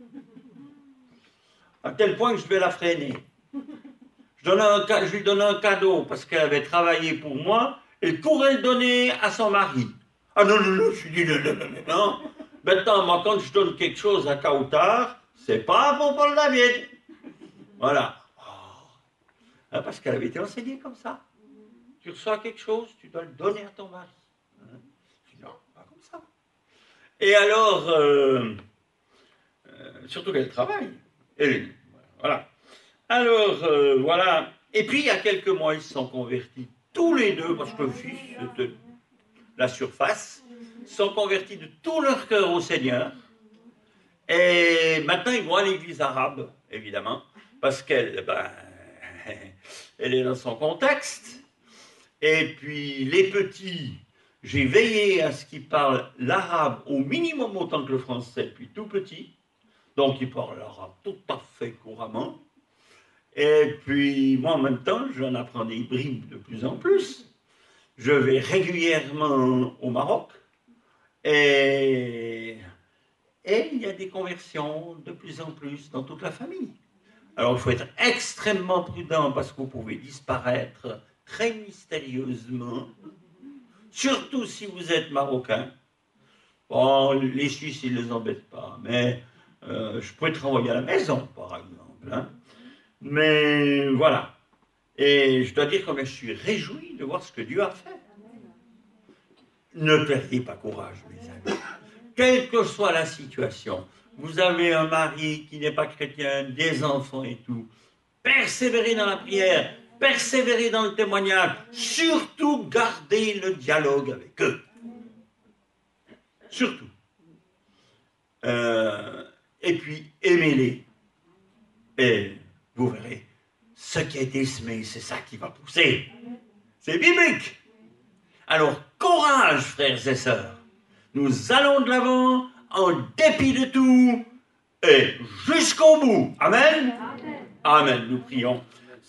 À tel point que je vais la freiner. Je, donnais un, je lui donnais un cadeau parce qu'elle avait travaillé pour moi, elle courait le donner à son mari. Ah non, non, non, je lui dis non, non, non, non. Maintenant, moi, quand je donne quelque chose à Kautar, c'est pas pour Paul David. Voilà. Oh. Parce qu'elle avait été enseignée comme ça. Tu reçois quelque chose, tu dois le donner à ton mari. Je dis non, pas comme ça. Et alors, euh, euh, surtout qu'elle travaille. Et, voilà. Alors, euh, voilà. Et puis, il y a quelques mois, ils se sont convertis tous les deux, parce que le fils de la surface, sont convertis de tout leur cœur au Seigneur. Et maintenant, ils vont à l'église arabe, évidemment, parce qu'elle ben, elle est dans son contexte. Et puis, les petits, j'ai veillé à ce qu'ils parlent l'arabe au minimum autant que le français depuis tout petit. Donc, ils parlent l'arabe tout à fait couramment. Et puis, moi, en même temps, j'en apprends des bribes de plus en plus. Je vais régulièrement au Maroc. Et, et il y a des conversions de plus en plus dans toute la famille. Alors, il faut être extrêmement prudent parce que vous pouvez disparaître très mystérieusement, surtout si vous êtes marocain. Bon, les Suisses, ils ne les embêtent pas, mais euh, je pourrais te renvoyer à la maison, par exemple. Hein. Mais voilà. Et je dois dire que je suis réjoui de voir ce que Dieu a fait. Ne perdez pas courage, mes amis. Quelle que soit la situation, vous avez un mari qui n'est pas chrétien, des enfants et tout, persévérez dans la prière, persévérez dans le témoignage, surtout gardez le dialogue avec eux. Surtout. Euh, et puis, aimez-les. Et vous verrez, ce qui a été semé, c'est ça qui va pousser. C'est biblique. Alors, courage, frères et sœurs. Nous allons de l'avant, en dépit de tout, et jusqu'au bout. Amen. Amen. Amen. Nous prions.